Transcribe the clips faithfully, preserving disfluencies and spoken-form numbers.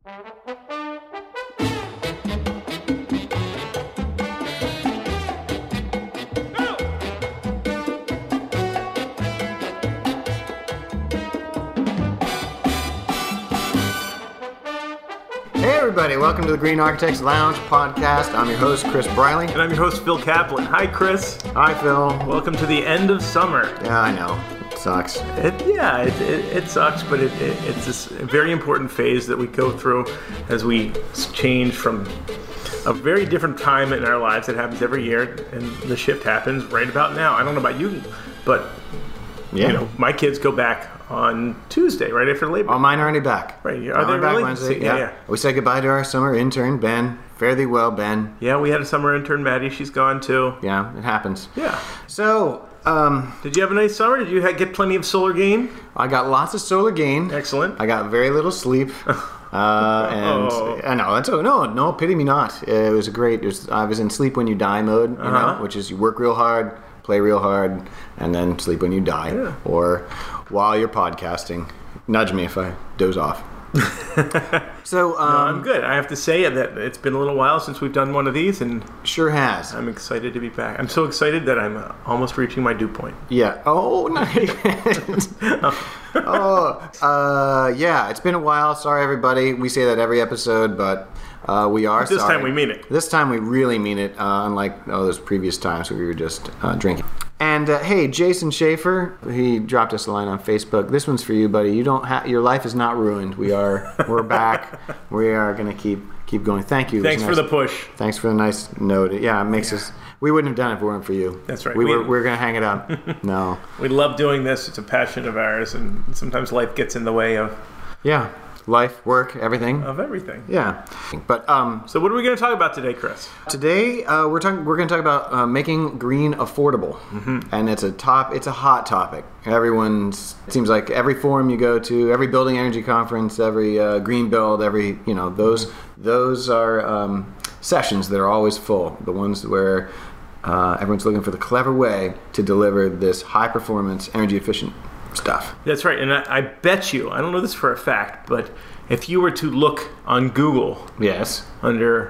Hey everybody, welcome to the Green Architects Lounge podcast. I'm your host, Chris Briley. And I'm your host, Phil Kaplan. Hi, Chris. Hi, Phil. Welcome to the end of summer. Yeah, I know. It sucks. It, yeah, it, it, it sucks, but it, it, it's this very important phase that we go through as we change from a very different time in our lives that happens every year, and the shift happens right about now. I don't know about you, but Yeah. you know, my kids go back on Tuesday, right after Labor Day. Oh, mine are already back. Right, are Mine they are back really? Wednesday. Yeah, Yeah, yeah. We said goodbye to our summer intern, Ben. Fare thee well, Ben. Yeah, we had a summer intern, Maddie. She's gone too. Yeah, it happens. Yeah. So, um, Did you have a nice summer? Did you ha- get plenty of solar gain? I got lots of solar gain. Excellent. I got very little sleep. Uh, and Oh. I know that's oh, no, no, pity me not. It was a great. It was, I was in sleep when you die mode, you Uh-huh. know, which is you work real hard, play real hard, and then sleep when you die, Yeah. or while you're podcasting. Nudge me if I doze off. So um, No, I'm good. I have to say that it's been a little while since we've done one of these, and sure has. I'm excited to be back. I'm so excited that I'm uh, almost reaching my dew point. Yeah. Oh, nice. oh, uh, yeah. It's been a while. Sorry, everybody. We say that every episode, but uh, we are This sorry. time we mean it. This time we really mean it, uh, unlike oh, those previous times where we were just uh, drinking. And uh, hey, Jason Schaefer, he dropped us a line on Facebook. This one's for you, buddy. You don't have your life is not ruined. We are, we're back. We are gonna keep keep going. Thank you. It was Thanks for nice. the push. Thanks for the nice note. Yeah, it makes us. We wouldn't have done it if it weren't for you. That's right. We, We- were we were gonna hang it up. No. We love doing this. It's a passion of ours, and sometimes life gets in the way of, Yeah. Life, work, everything. of everything. Yeah. But um, So what are we going to talk about today, Chris? today uh, we're talking. We're going to talk about uh, making green affordable, mm-hmm. and it's a top. It's a hot topic. Everyone's. It seems like every forum you go to, every building energy conference, every uh, green build, every you know those those are um, sessions that are always full. The ones where uh, everyone's looking for the clever way to deliver this high performance, energy efficient stuff. That's right, and I, I bet you, I don't know this for a fact, but if you were to look on Google Yes. under,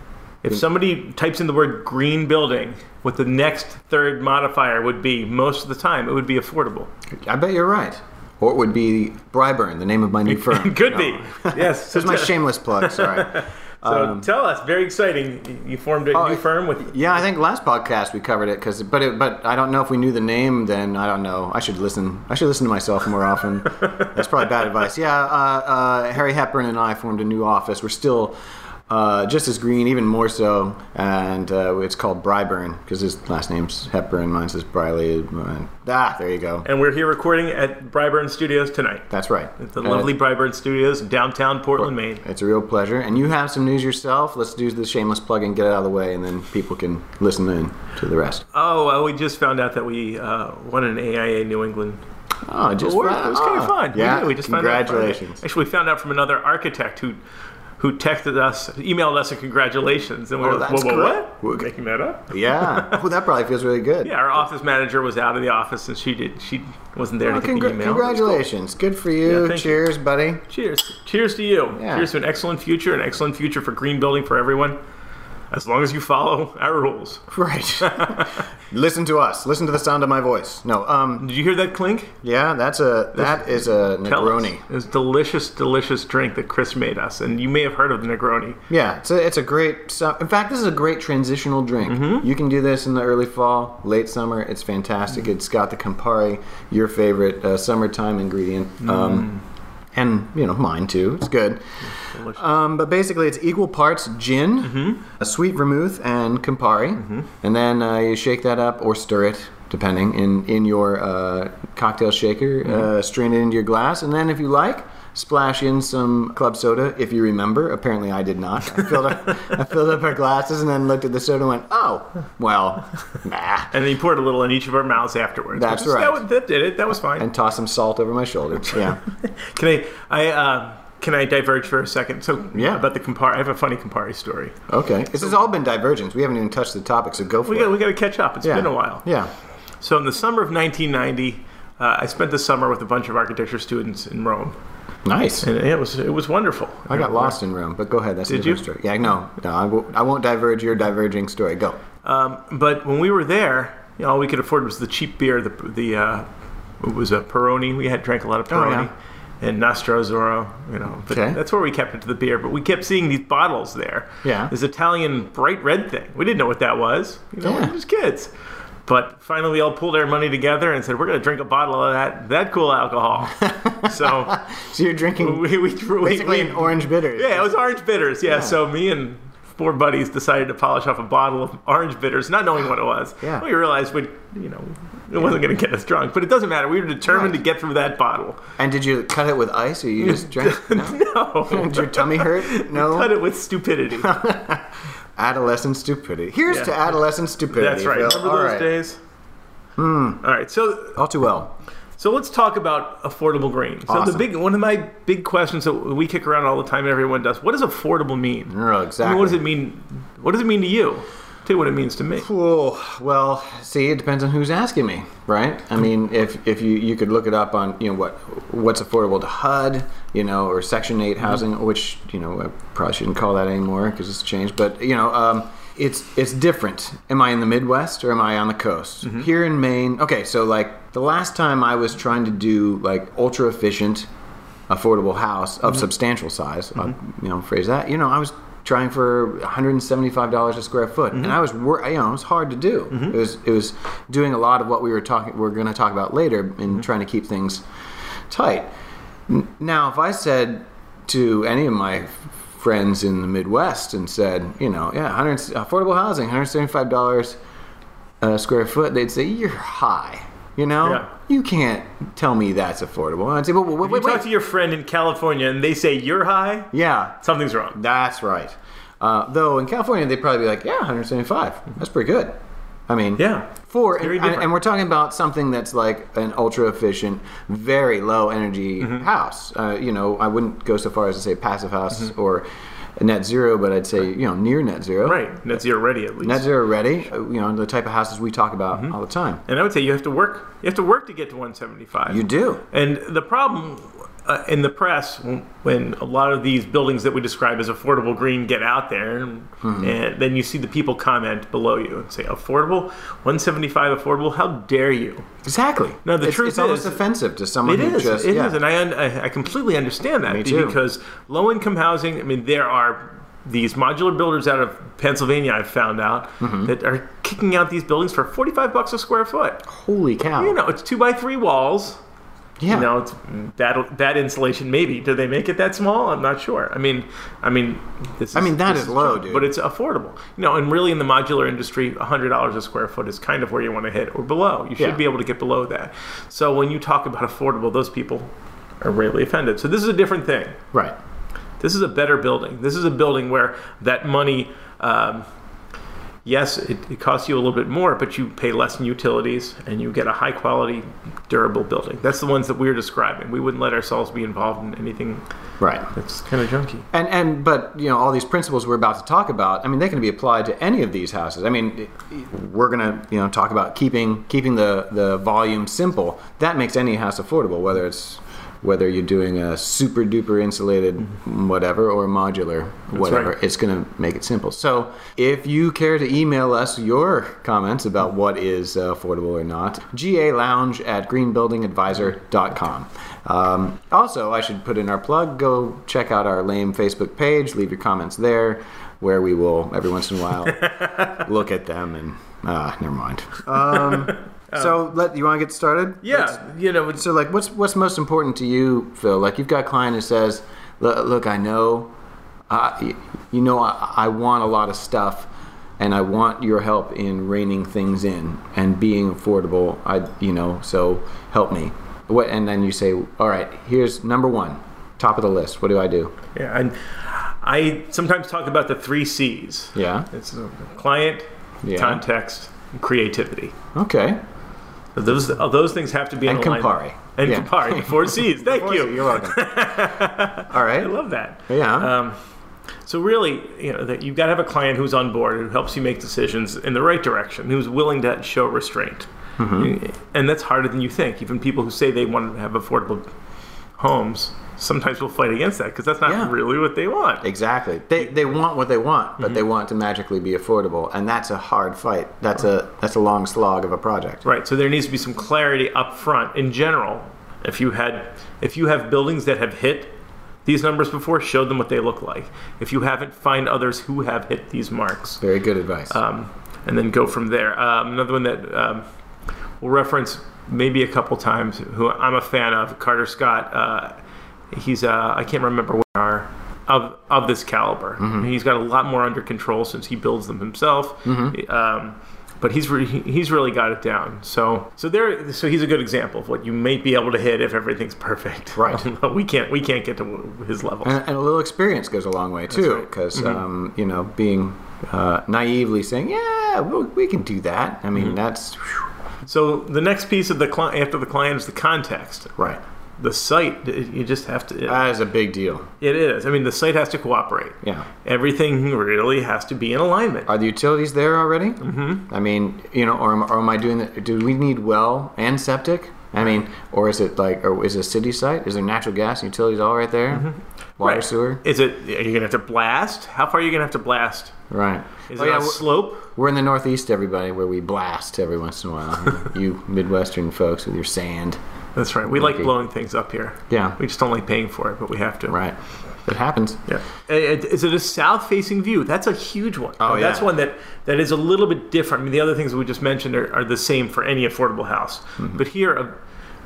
if somebody types in the word green building, what the next third modifier would be, most of the time, it would be affordable. I bet you're right. Or it would be Bryburn, the name of my new firm. Could No. be. Yes. This is my shameless plug. Sorry. So tell us, very exciting. You formed a Oh, new firm with. Yeah, I think last podcast we covered it because, but it, but I don't know if we knew the name. Then I don't know. I should listen. I should listen to myself more often. That's probably bad advice. Yeah, uh, uh, Harry Hepburn and I formed a new office. We're still uh, just as green, even more so, and uh, it's called Bryburn because his last name's Hepburn, mine says Briley. And, ah, there you go. And we're here recording at Bryburn Studios tonight. That's right. The And lovely it- Bryburn Studios in downtown Portland, Maine. It's a real pleasure. And you have some news yourself. Let's do the shameless plug and get it out of the way, and then people can listen in to the rest. Oh, well, we just found out that we uh, won an A I A New England Oh, just award. fun. It was kind of Oh, fun. Yeah, we, we just found out. congratulations. Actually, we found out from another architect who who texted us, emailed us a congratulations. And we Oh, were like, that's whoa, whoa, great. what? We're making that up? Yeah. Oh, that probably feels really good. Yeah, our office manager was out of the office, and she did. She wasn't there Well, to get congra- the email. It was cool. congratulations. Good for you. Yeah, thank Cheers, buddy. Cheers. Cheers to you. Yeah. Cheers to an excellent future, an excellent future for green building for everyone, as long as you follow our rules. Right. Listen to us. Listen to the sound of my voice. No, um, Did you hear that clink? yeah, that's a that is a Tell us. Negroni. It's a delicious, delicious drink that Chris made us, and you may have heard of the Negroni. Yeah, it's a it's a great. su- In fact, this is a great transitional drink. Mm-hmm. You can do this in the early fall, late summer. It's fantastic. It's got the Campari, your favorite uh, summertime ingredient. Um, And, you know, mine too. It's good. Delicious. Um, but basically, it's equal parts gin, a sweet vermouth, and Campari. And then uh, you shake that up or stir it, depending, in, in your uh, cocktail shaker. Uh, strain it into your glass. And then, if you like, splash in some club soda, if you remember. Apparently, I did not. I filled up, I filled up our glasses and then looked at the soda and went, oh, well, nah. And then you poured a little in each of our mouths afterwards. That's Which is- right. That, was- that did it. That was fine. And toss some salt over my shoulder. Yeah. Can I? I uh, can I diverge for a second? So Yeah. about the Campari. I have a funny Campari story. Okay. This has all been divergence. We haven't even touched the topic, so go for We it. got we got to catch up. It's yeah. been a while. Yeah. So in the summer of nineteen ninety, uh, I spent the summer with a bunch of architecture students in Rome. Nice. And it was it was wonderful. I got lost in Rome, but go ahead. That's a Did different you? story. Yeah, no, no, I won't, I won't diverge your diverging story. Go. Um, but when we were there, you know, all we could afford was the cheap beer. The the uh, it was a Peroni. We had drank a lot of Peroni. Oh, yeah. And Nostro Azzurro, you know, but Okay. that's where we kept it to the beer. But we kept seeing these bottles there. Yeah. This Italian bright red thing. We didn't know what that was. You know, Yeah. we were just kids. But finally, we all pulled our money together and said, "We're going to drink a bottle of that that cool alcohol." So So you're drinking we we, we basically we, an orange bitters. yeah, it was orange bitters. Yeah, Yeah. so me and four buddies decided to polish off a bottle of orange bitters, not knowing what it was. Yeah. We realized we, you know, it wasn't going to get us drunk, but it doesn't matter. We were determined Right. to get through that bottle. And did you cut it with ice, or you just drank? No. No, Did your tummy hurt? No. cut it with stupidity. Adolescent stupidity. Here's Yeah. to adolescent stupidity. That's right. Phil. Remember All those right. days? Hmm. All right. So All too well. So let's talk about affordable green. So Awesome. the big one of my big questions that we kick around all the time, and everyone does. What does affordable mean? Oh, I exactly. mean, what does it mean? What does it mean to you? Tell you what it means to me. Cool. Well, see, it depends on who's asking me, right? I mean, if if you, you could look it up on, you know, what what's affordable to H U D, you know, or Section eight housing, which, you know, I probably shouldn't call that anymore because it's changed. But, you know, um, it's it's different. Am I in the Midwest or am I on the coast? Here in Maine, okay, so like the last time I was trying to do like ultra efficient, affordable house of substantial size, I'll, you know, phrase that, you know, I was trying for one hundred seventy-five dollars a square foot, and I was, wor- you know, it was hard to do. It was, it was doing a lot of what we were talking, we're going to talk about later, in trying to keep things tight. N- Now, if I said to any of my friends in the Midwest and said, you know, yeah, one hundred affordable housing, one hundred seventy-five dollars a square foot, they'd say you're high. You know, Yeah. you can't tell me that's affordable. I'd say, well, wait, If you wait, talk wait. to your friend in California and they say you're high, Yeah, something's wrong. that's right. Uh, though in California, they'd probably be like, yeah, one hundred seventy-five. That's pretty good. I mean, Yeah. for Very and, different. and we're talking about something that's like an ultra efficient, very low energy Mm-hmm. house. Uh, you know, I wouldn't go so far as to say passive house Mm-hmm. or net zero, but I'd say, you know, near net zero. Right. Net zero ready at least. Net zero ready. uh, You know, the type of houses we talk about Mm-hmm. all the time. And I would say you have to work. You have to work to get to one seventy-five. You do. And the problem uh, in the press, when, when a lot of these buildings that we describe as affordable green get out there, and, Mm-hmm. and then you see the people comment below you and say, "Affordable, one seventy-five affordable? How dare you?" Exactly. No, the it's, truth it's almost is- offensive to someone It who is. just It yeah. is, and I, un- I I completely understand that Me too. because low income housing. I mean, there are these modular builders out of Pennsylvania. I've found out Mm-hmm. that are kicking out these buildings for forty-five bucks a square foot. Holy cow. You know, it's two by three walls. yeah. You know, it's bad, bad insulation. Maybe do they make it that small? I'm not sure. I mean, I mean, this is, I mean, that this is low, true, dude. but it's affordable. You know, and really in the modular industry, a hundred dollars a square foot is kind of where you want to hit, or below. You should Yeah. be able to get below that. So when you talk about affordable, those people are really offended. So this is a different thing. Right. This is a better building. This is a building where that money, um, yes, it, it costs you a little bit more, but you pay less in utilities and you get a high quality, durable building. That's the ones that we're describing. We wouldn't let ourselves be involved in anything Right. that's kind of junky. And and but you know all these principles we're about to talk about. I mean, they can be applied to any of these houses. I mean, we're gonna you know talk about keeping keeping the the volume simple. That makes any house affordable, whether it's whether you're doing a super duper insulated whatever or modular whatever. right. It's gonna make it simple. So if you care to email us your comments about what is uh, affordable or not, galounge at greenbuildingadvisor dot com. Um, also, I should put in our plug. Go check out our lame Facebook page. Leave your comments there, where we will every once in a while look at them and ah, never mind. Um, so, let you want to get started? Yeah, Let's- you know, it's, so, like, what's what's most important to you, Phil? Like, you've got a client who says, "Look, look I know, uh, y- you know, I, I want a lot of stuff, and I want your help in reining things in and being affordable. I, you know, so help me." What? And then you say, "All right, here's number one, top of the list. What do I do?" yeah, and I sometimes talk about the three C's. Yeah. It's uh, client, Yeah. context, and creativity. Okay. Those uh, those things have to be in And alignment. Campari. And Yeah. Campari, four C's. Thank you. You're welcome. All right. I love that. Yeah. Um, so really, you know, that you've got to have a client who's on board, who helps you make decisions in the right direction, who's willing to show restraint. Mm-hmm. And that's harder than you think. Even people who say they want to have affordable homes sometimes will fight against that because that's not Yeah. really what they want. Exactly. They they want what they want, but they want it to magically be affordable, and that's a hard fight. That's a that's a long slog of a project. Right. So there needs to be some clarity up front. In general, if you had if you have buildings that have hit these numbers before, show them what they look like. If you haven't, find others who have hit these marks. Very good advice. Um, and then go from there. Um, another one that um, we'll reference maybe a couple times, who I'm a fan of, Carter Scott. Uh, he's uh, I can't remember what are of of this caliber. Mm-hmm. He's got a lot more under control since he builds them himself. Mm-hmm. Um, but he's re- he's really got it down. So so there so he's a good example of what you may be able to hit if everything's perfect. Right. we can't we can't get to his levels. And, and a little experience goes a long way too, because right. mm-hmm. um, you know, being uh, naively saying, "Yeah, we, we can do that." I mean, mm-hmm. that's whew. So the next piece of the cli- after the client is the context. Right. The site, you just have to. It, That is a big deal. It is. I mean, the site has to cooperate. Yeah. Everything really has to be in alignment. Are the utilities there already? Mm-hmm. I mean, you know, or, am- or am I doing that? Do we need well and septic? I mean, or is it like, or is it a city site? Is there natural gas and utilities all right there? Mm-hmm. Water, right. sewer? Is it? Are you gonna have to blast? How far are you gonna have to blast? Right. Is Oh, it yeah, a we're- slope? We're in the Northeast, everybody, where we blast every once in a while. You Midwestern folks with your sand. That's right. We Okay. like blowing things up here. Yeah. We just don't like paying for it, but we have to. Right. It happens. Yeah. Uh, Is it a south-facing view? That's a huge one. Oh, Now, That's yeah. one that, that is a little bit different. I mean, the other things we just mentioned are, are the same for any affordable house. Mm-hmm. But here, uh,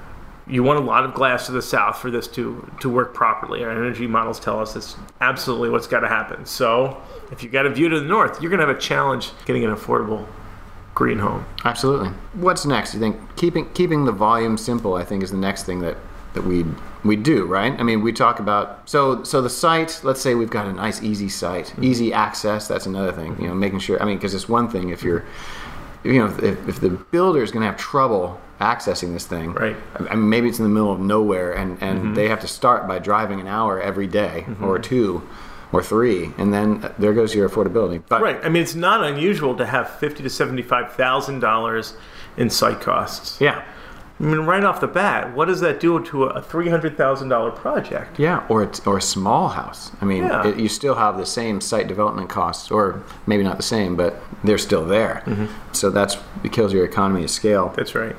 you want a lot of glass to the south for this to, to work properly. Our energy models tell us that's absolutely what's got to happen. So if you've got a view to the north, you're going to have a challenge getting an affordable green home. Absolutely. What's next? You think keeping keeping the volume simple, I think, is the next thing that, that we we do, right? I mean, we talk about so so the site. Let's say we've got a nice, easy site, mm-hmm. easy access. That's another thing. You know, making sure. I mean, because it's one thing if you're, you know, if, if the builder is going to have trouble accessing this thing, Right. I mean, maybe it's in the middle of nowhere, and and Mm-hmm. they have to start by driving an hour every day, mm-hmm. or two, or three, and then there goes your affordability. But Right. I mean, it's not unusual to have fifty to seventy-five thousand dollars in site costs. yeah. I mean, right off the bat, what does that do to a three hundred thousand dollar project? Yeah, or a, or a small house. I mean, Yeah. it, you still have the same site development costs, or maybe not the same, but they're still there. Mm-hmm. So that's it kills your economy of scale. That's right.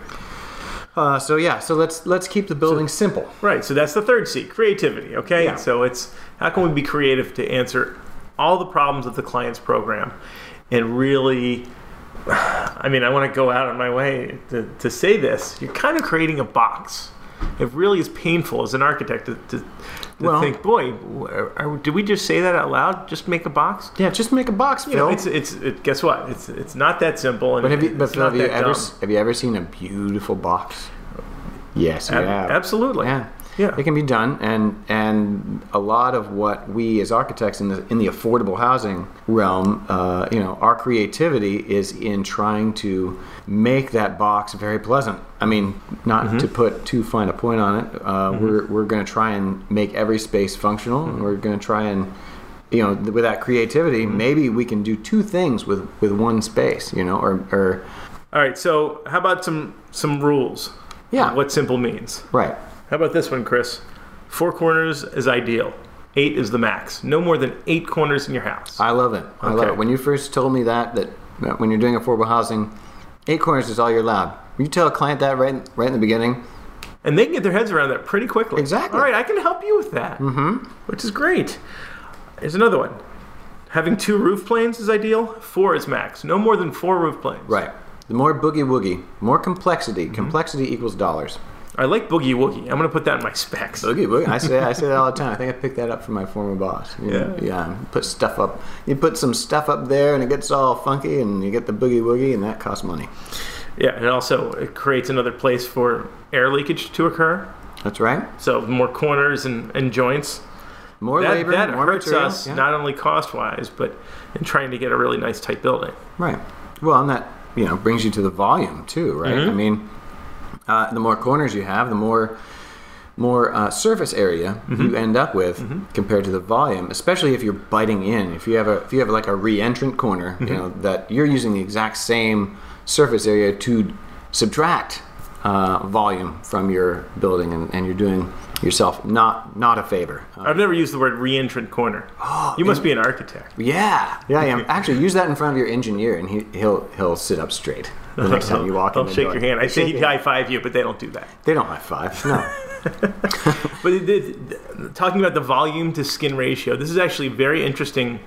Uh, so yeah, so let's let's keep the building simple. Right. So that's the third C, creativity. Okay. Yeah. So it's how can we be creative to answer all the problems of the client's program, and really, I mean, I want to go out of my way to, to say this. You're kind of creating a box. It really is painful as an architect to, to, to Well- think, boy, are, are, did we just say that out loud? Just make a box? Yeah, just make a box, Phil. You know, it's it's it, guess what? It's it's not that simple. And but have you, it's but Phil, not have you that ever dumb. have you ever seen a beautiful box? Yes, you Ab- have. absolutely. Yeah. Yeah. It can be done, and and a lot of what we as architects in the in the affordable housing realm, uh, you know, our creativity is in trying to make that box very pleasant. I mean, not Mm-hmm. to put too fine a point on it. Uh, mm-hmm. We're we're going to try and make every space functional, mm-hmm. and we're going to try and, you know, with that creativity, mm-hmm. maybe we can do two things with with one space, you know, or or All right. So how about some some rules? Yeah. of what simple means. right. How about this one, Chris? Four corners is ideal. Eight is the max. No more than eight corners in your house. I love it. I love Okay. it. When you first told me that, that uh, when you're doing affordable housing, eight corners is all you're allowed. You tell a client that right, right in the beginning. And they can get their heads around that pretty quickly. Exactly. All right, I can help you with that, mm-hmm. which is great. Here's another one. Having two roof planes is ideal. Four is max. No more than four roof planes. Right. The more boogie woogie, more complexity. Mm-hmm. Complexity equals dollars. I like boogie woogie. I'm going to put that in my specs. Boogie woogie. I say I say that all the time. I think I picked that up from my former boss. You know, Yeah. Yeah. Put stuff up. You put some stuff up there, and it gets all funky, and you get the boogie woogie, and that costs money. Yeah, and also it creates another place for air leakage to occur. That's right. So more corners and, and joints. More that labor, that more hurts material. us Yeah. not only cost-wise, but in trying to get a really nice tight building. Right. Well, and that, you know, brings you to the volume too, right? Mm-hmm. I mean, uh, the more corners you have, the more more uh, surface area Mm-hmm. you end up with compared to the volume. Especially if you're biting in. If you have a if you have like a re-entrant corner, Mm-hmm. you know, that you're using the exact same surface area to subtract uh, volume from your building, and, and you're doing yourself not not a favor. Um, I've never used the word re-entrant corner. Oh, you must be an architect. Yeah, yeah, I am. Actually, use that in front of your engineer, and he, he'll he'll sit up straight the next time you walk in They'll the shake door. your hand. I say Shake he'd your- high five you, but they don't do that. They don't high five. No. But it, it, talking about the volume to skin ratio, this is actually a very interesting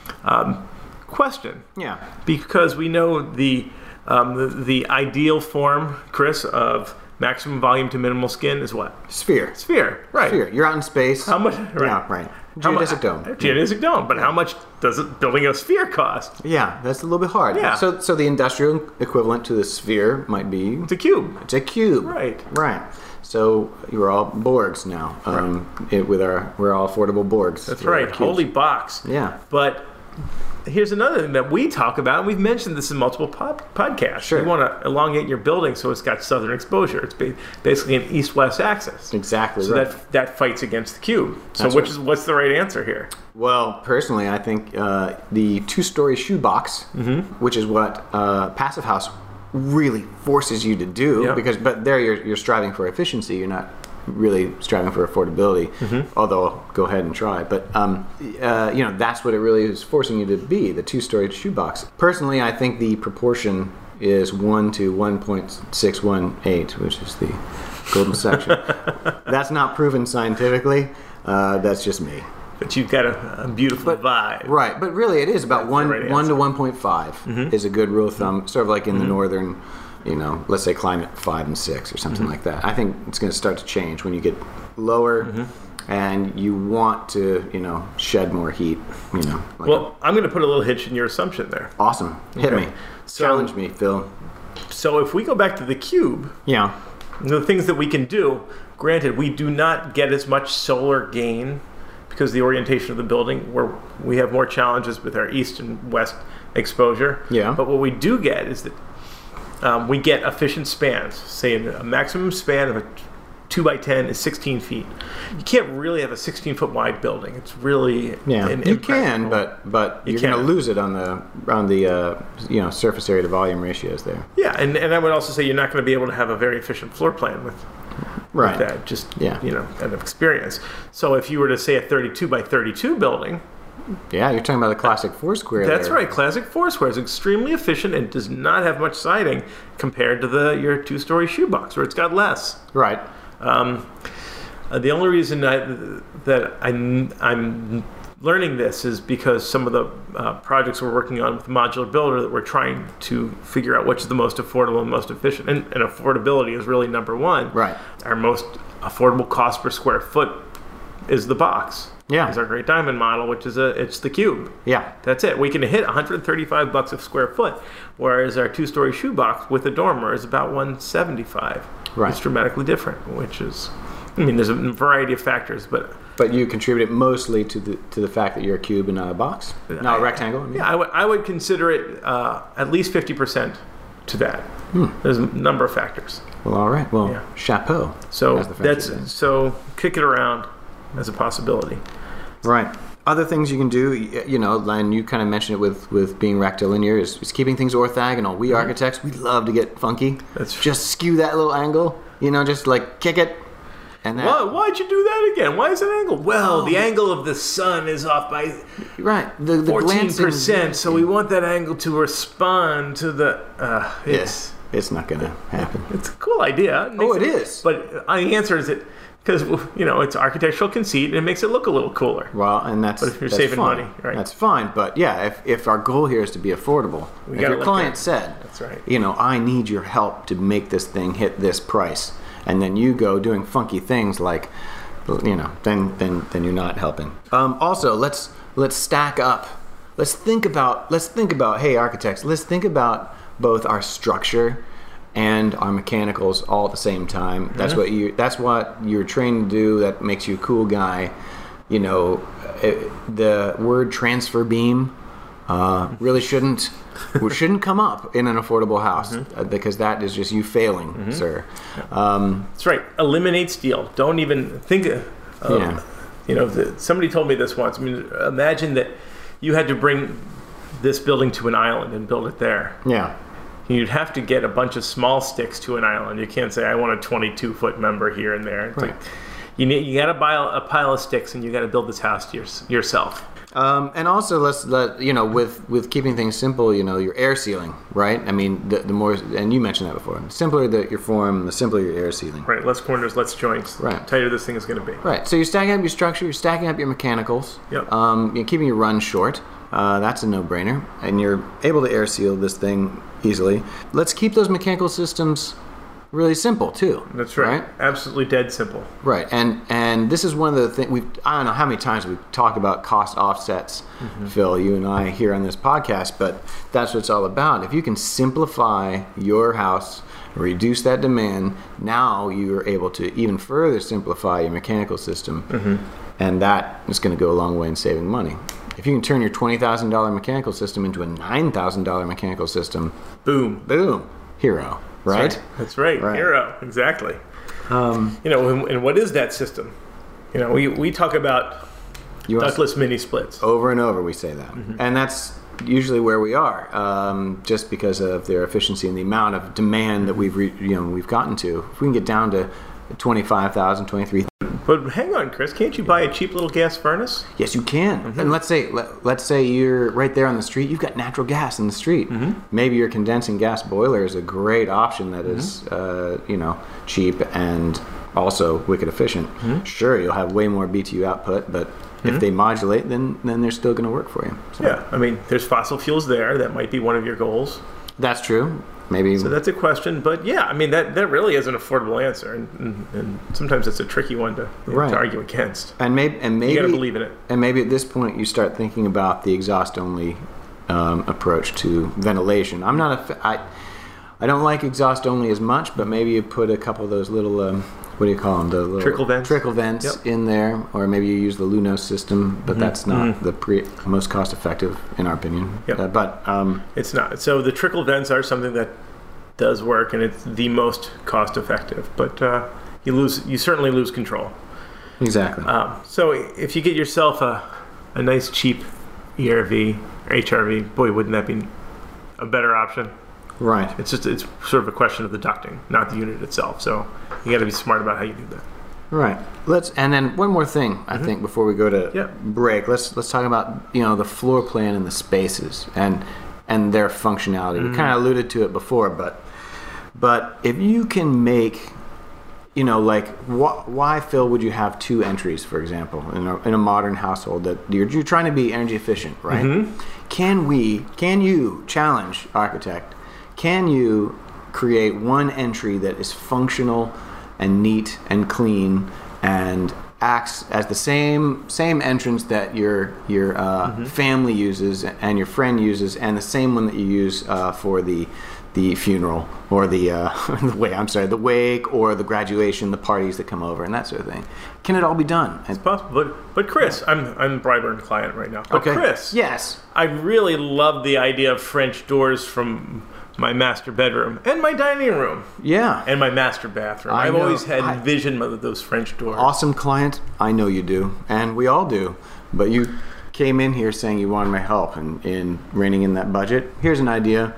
um, question. Yeah. Because we know the, um, the the ideal form, Chris, of maximum volume to minimal skin is what? Sphere. Sphere, right? Sphere. You're out in space. How much? Right. Yeah, right. How mu- Geodesic dome. Geodesic dome. But how much does it, building a sphere cost? Yeah, that's a little bit hard. Yeah. So, so the industrial equivalent to the sphere might be It's a cube. it's a cube. Right. Right. So you're all Borgs now. Um, it, with our we're all affordable Borgs. That's with our right. cubes. Holy box. Yeah. But here's another thing that we talk about, and we've mentioned this in multiple pod- podcasts. Sure. You want to elongate your building so it's got southern exposure. It's ba- basically an east-west axis. Exactly So right. that that fights against the cube. So That's which right. is what's the right answer here? Well, personally, I think uh, the two-story shoebox, Mm-hmm. which is what uh, Passive House really forces you to do, Yeah. because but there you're you're striving for efficiency. You're not really striving for affordability. Mm-hmm. Although go ahead and try. But um, uh, you know that's what it really is forcing you to be, the two-story shoebox. Personally, I think the proportion is one to one point six one eight, which is the golden section. That's not proven scientifically. Uh, that's just me. But you've got a, a beautiful vibe. Right, but really it is about That's one the right one to answer. one point five is a good rule of thumb. Sort of like in the northern, you know, let's say climate five and six or something like that. I think it's going to start to change when you get lower, and you want to, you know, shed more heat. You know, like Well, I'm going to put a little hitch in your assumption there. a- awesome. Hit Okay. me, So- challenge me, Phil. So if we go back to the cube, Yeah, the things that we can do, granted, we do not get as much solar gain because of the orientation of the building, where we have more challenges with our east and west exposure. Yeah. But what we do get is that um, we get efficient spans. Say a maximum span of a two by ten is sixteen feet. You can't really have a sixteen foot wide building. It's really yeah. an You can, impractical- but but You you're going to can. lose it on the on the uh, you know surface area to volume ratios there. yeah, and, and I would also say you're not going to be able to have a very efficient floor plan with Right. that just Yeah. you know kind of experience. So if you were to say a thirty-two by thirty-two building, Yeah, you're talking about the classic four square. that's there. right. Classic four square is extremely efficient and does not have much siding compared to the your two-story shoebox where it's got less. Right. Um, uh, the only reason I, that I, I'm learning this is because some of the uh, projects we're working on with Modular Builder that we're trying to figure out which is the most affordable and most efficient. And, and affordability is really number one. Right. Our most affordable cost per square foot is the box. Yeah. Is our Great Diamond model, which is a it's the cube. Yeah. That's it. We can hit one hundred thirty-five bucks a square foot, whereas our two-story shoebox with a dormer is about one seventy-five. Right. It's dramatically different, which is, I mean, there's a variety of factors, but But you contribute it mostly to the to the fact that you're a cube and not a box, not a rectangle. I mean. yeah, I would I would consider it uh, at least fifty percent to that. There's a number of factors. Well, all right. Well, Yeah. chapeau. So as the French that's would say. so kick it around as a possibility. Right. Other things you can do, y- you know, and you kind of mentioned it with, with being rectilinear, is, is keeping things orthogonal. We architects, we love to get funky. Mm-hmm. That's- just skew that little angle, you know, just like kick it. And that, Why, why'd you do that again? Why is it angled? Well, Oh. the angle of the sun is off by right. The, the fourteen glancing- percent, so we want that angle to respond to the. Uh, it's, Yes. It's not going to happen. It's a cool idea. It Oh, makes it is. But uh, the answer is it because you know it's architectural conceit and it makes it look a little cooler. Well, and that's But if you're that's saving fine. money, right. That's fine. But yeah, if, if our goal here is to be affordable, if gotta your look client at- said, That's right. you know, I need your help to make this thing hit this price, and then you go doing funky things like, you know, then then then you're not helping. Um, also, let's let's stack up. Let's think about let's think about hey architects, let's think about both our structure and our mechanicals all at the same time. That's what you that's what you're trained to do. That makes you a cool guy. You know, it, the word transfer beam uh, really shouldn't shouldn't come up in an affordable house uh, because that is just you failing, sir. Um, That's right. Eliminate steel. Don't even think of. of Yeah. You know, the, somebody told me this once. I mean, imagine that you had to bring this building to an island and build it there. yeah. You'd have to get a bunch of small sticks to an island. You can't say, I want a twenty-two foot member here and there. It's Right. like, You need, you got to buy a pile of sticks, and you got to build this house your, yourself. Um, and also, let's let you know, with with keeping things simple, you know, your air sealing, right? I mean, the, the more, and you mentioned that before. The simpler the, your form, the simpler your air sealing. Right. Less corners, less joints. Right. The tighter this thing is going to be. Right. So you're stacking up your structure. You're stacking up your mechanicals. Yep. Um, you're keeping your run short. Uh, that's a no-brainer, and you're able to air seal this thing easily. Let's keep those mechanical systems really simple too. That's right. right. Absolutely dead simple. Right, and and this is one of the things we I don't know how many times we've talked about cost offsets, mm-hmm. Phil, you and I here on this podcast, but that's what it's all about. If you can simplify your house, reduce that demand, now you're able to even further simplify your mechanical system, mm-hmm. and that is going to go a long way in saving money. If you can turn your twenty thousand dollars mechanical system into a nine thousand dollars mechanical system, boom, boom, hero. Right? That's right. That's right. right. Hero. Exactly. Um, you know, and, and what is that system? You know, we, we talk about ductless mini splits. Over and over we say that. Mm-hmm. And that's usually where we are, um, just because of their efficiency and the amount of demand that we've re, you know we've gotten to. If we can get down to twenty-five thousand, twenty-three thousand. But hang on, Chris, can't you buy a cheap little gas furnace? Yes, you can. Mm-hmm. And let's say let, let's say you're right there on the street. You've got natural gas in the street. Mm-hmm. Maybe your condensing gas boiler is a great option that mm-hmm. is, uh, you know, cheap and also wicked efficient. Mm-hmm. Sure, you'll have way more B T U output, but mm-hmm. if they modulate, then then they're still going to work for you. So. Yeah, I mean, there's fossil fuels there. That might be one of your goals. That's true. Maybe. So that's a question, but yeah, I mean that, that really is an affordable answer, and, and, and sometimes it's a tricky one to, right. to argue against. And maybe, and maybe you got to believe in it. And maybe at this point you start thinking about the exhaust-only um, approach to ventilation. I'm not a, I, I don't like exhaust-only as much, but maybe you put a couple of those little. Um, What do you call them? The little trickle vents. Trickle vents yep. in there, or maybe you use the Lunos system, but mm-hmm. that's not mm-hmm. the pre- most cost-effective, in our opinion. Yep. Uh, but um, it's not. So the trickle vents are something that does work, and it's the most cost-effective. But uh, you lose, you certainly lose control. Exactly. Um, so if you get yourself a a nice cheap E R V or H R V, boy, wouldn't that be a better option? Right. It's just it's sort of a question of the ducting, not the unit itself. So you got to be smart about how you do that. Right. Let's and then one more thing I mm-hmm. think before we go to yep. break. Let's let's talk about you know the floor plan and the spaces and and their functionality. Mm-hmm. We kind of alluded to it before, but but if you can make you know like wh- why Phil would you have two entries, for example, in a, in a modern household that you're you're trying to be energy efficient, right? Mm-hmm. Can we? Can you challenge architect? Can you create one entry that is functional and neat and clean and acts as the same same entrance that your your uh, mm-hmm. family uses and your friend uses, and the same one that you use uh, for the the funeral or the uh, the way I'm sorry the wake or the graduation, the parties that come over and that sort of thing? Can it all be done? It's possible, but but Chris, I'm I'm Brightburn client right now. But okay. Chris, yes, I really love the idea of French doors from my master bedroom and my dining room. Yeah. And my master bathroom. I I've know. always had I, envisioned those French doors. Awesome client. I know you do. And we all do. But you came in here saying you wanted my help in, in reining in that budget. Here's an idea.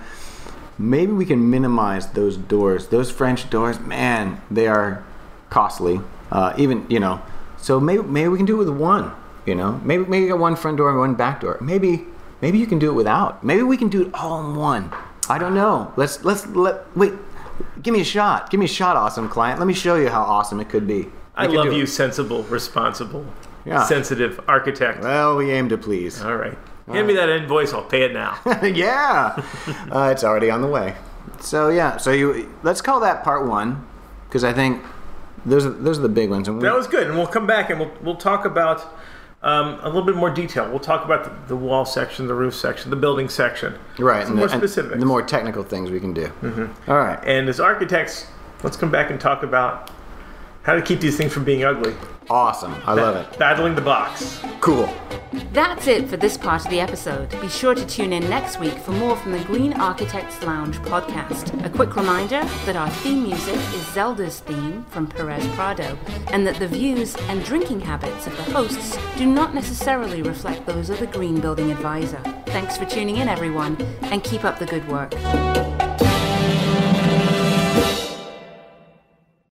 Maybe we can minimize those doors. Those French doors, man, they are costly. Uh, even, you know, so maybe maybe we can do it with one, you know. Maybe maybe you got one front door and one back door. Maybe maybe you can do it without. Maybe we can do it all in one. I don't know. Let's let's let wait. Give me a shot. Give me a shot, awesome client. Let me show you how awesome it could be. We I love you, sensible, responsible, yeah. sensitive architect. Well, we aim to please. All right. All Hand right. me that invoice. I'll pay it now. yeah, uh, it's already on the way. So yeah. So you let's call that part one, because I think those are those are the big ones. And we, that was good, and we'll come back and we'll we'll talk about. Um, a little bit more detail. We'll talk about the, the wall section, the roof section, the building section. Right. Some and more the, specifics. The more technical things we can do. Mm-hmm. All right. And as architects, let's come back and talk about how to keep these things from being ugly. Awesome. I love it. Battling the box. Cool. That's it for this part of the episode. Be sure to tune in next week for more from the Green Architects Lounge podcast. A quick reminder that our theme music is Zelda's theme from Perez Prado, and that the views and drinking habits of the hosts do not necessarily reflect those of the Green Building Advisor. Thanks for tuning in, everyone, and keep up the good work.